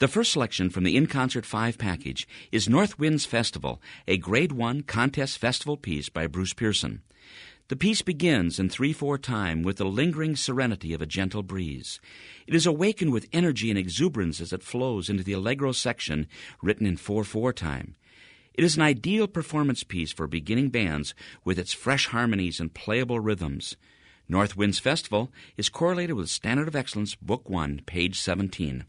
The first selection from the In Concert 5 package is North Winds Festival, a Grade 1 contest festival piece by Bruce Pearson. The piece begins in 3/4 time with the lingering serenity of a gentle breeze. It is awakened with energy and exuberance as it flows into the allegro section written in 4/4 time. It is an ideal performance piece for beginning bands with its fresh harmonies and playable rhythms. North Winds Festival is correlated with Standard of Excellence, Book 1, page 17.